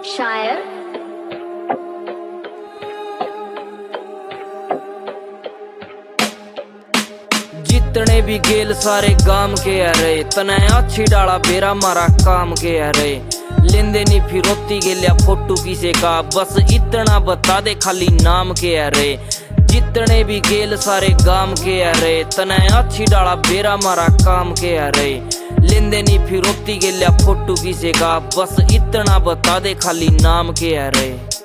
शायर जितने भी गेल सारे गाम के अरे तने अच्छी डाला बेरा मारा काम के अरे लेंदे नी फिरोती गेलिया फोटो किसे का बस इतना बता दे खाली नाम के अरे जितने भी गेल सारे गाम के अरे तने अच्छी डाला बेरा मारा काम के अरे लेंदे नी फिरोती गेलिया फोटो किसे का बस इतना बता दे खाली नाम के अरे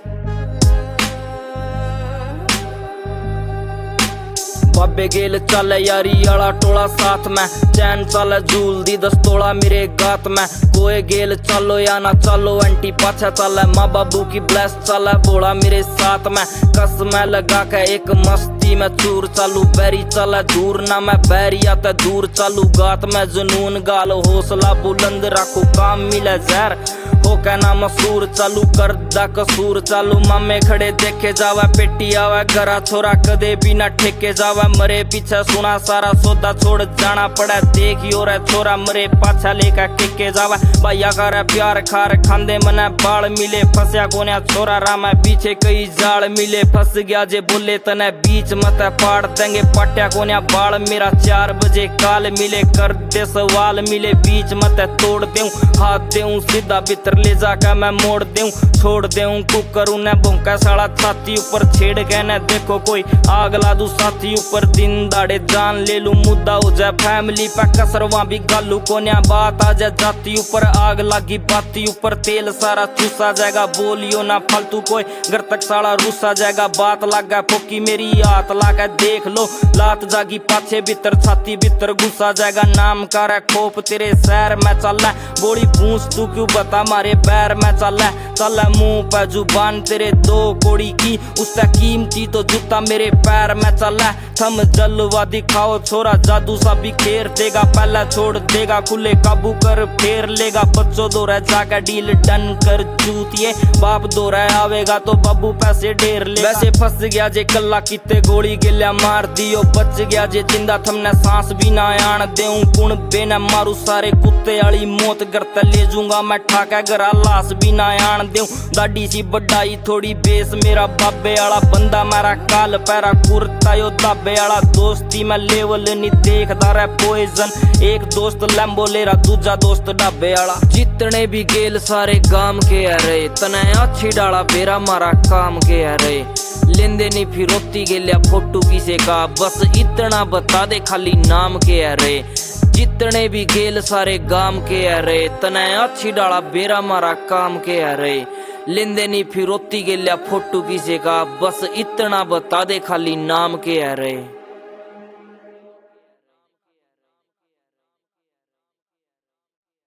बाबे गेल चले यारी आला टोला साथ में चैन चले झूल दी 10 तोला मेरे गात में कोई गेल चलो या ना चलो एंटी पाछा चले माँ बाबू की ब्लेस चले बोला मेरे साथ में कस में लगा के एक मस्ती में चूर चालू बैरी चले दूर ना मैं बैरी आता दूर चालू गात में जुनून गाल हौसला बुलंद रखो काम मिले जहर हो कहना मसूर चालू कर दा कसूर चालू मामे खड़े देखे जावा पेटी आवा घरा छोरा कदे भी ना ठेके जावा मरे पीछे सुना सारा सौदा छोड़ जाना पड़े देखियो रे छोरा मरे पाछा लेकर केके जावा भैया करे प्यार खार खांदे मने बाल मिले फंसया कोन्या छोरा रामा पीछे कई जाल मिले फंस गया जे बोले तने बीच मत फाड़ देंगे पट्या कोन्या बाल मेरा 4 बजे काल मिले कर दे सवाल मिले बीच मत तोड़ देऊं हाथ देऊं सीधा भीतर ले जाकर मैं मोड़ देऊं छोड़ देऊं कुकर उन्हें भौंका साला छाती ऊपर छेड़ के न देखो कोई आग ला दूं साथी ऊपर दिन दाड़े जान ले लूं मुद्दा हो जाए फैमिली पे कसरवा भी गालू कोन्या बात आ जाए जाती ऊपर आग लागी बाती ऊपर तेल सारा चूसा जाएगा बोलियो ना फालतू कोई घर तक साला रूसा जाएगा बात लागा फोकी मेरी हाथ लागा देख लो लात जागी पाछे भीतर छाती भीतर घुसा जाएगा नाम का खोप तेरे शहर में चल बोली पूछ तू क्यों बता मारे पैर में चल मुंह पे जुबान तेरे 2 कोड़ी की उससे कीमती तो जूता मेरे पैर में चल थम जलवा दिखाओ छोरा जादू सा भी खेर देगा पहला छोड़ देगा खुले काबू कर फेर लेगा बच्चों दो रह जाकर डील डन कर जूतिए बाप दो रह आवेगा तो बाबू पैसे ढेर ले वैसे फंस गया जे कल्ला किते गोली गिल्या मार दियो बच गया जे जिंदा थमने सांस भी ना आन देऊं कुण बेना मारू सारे कुत्ते वाली मौत करते ले जूंगा मैं ठाका गरा लाश भी ना आन देऊं दाढ़ी सी बड्डाई थोड़ी बेस मेरा बाबे वाला बंदा मारा काल पैरा कुर्ता यो दाबे वाला दोस्ती में लेवल नहीं देखदा रे पॉइजन एक दोस्त लैम्बो ले रहा दूजा दोस्त डाबे वाला जितने भी गेल सारे गाम के अरे तने अच्छी डाला बेरा मारा काम के अरे लेंदे नहीं फिरोती गेलिया फोटो किसे का बस इतना बता दे खाली नाम के अरे जितने भी गेल सारे गाम के अरे तने अच्छी डाला बेरा मारा काम के अरे लेंदे नहीं फिरोती गेलिया फोटो किसे का बस इतना बता दे खाली नाम के अरे।